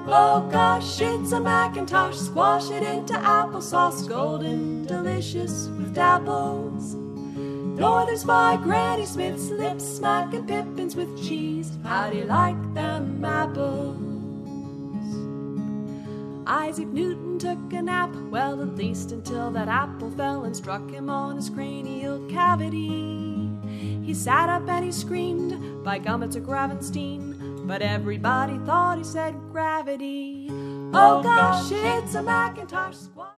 Oh gosh, it's a Macintosh. Squash it into applesauce, golden delicious with dapples. Northern's by Granny Smith's, lips smacking pippins with cheese. How do you like them apples? Isaac Newton took a nap, well, at least until that apple fell and struck him on his cranial cavity. He sat up and he screamed, by gum, it's a Gravenstein, but everybody thought he said gravity. Oh gosh, it's a Macintosh.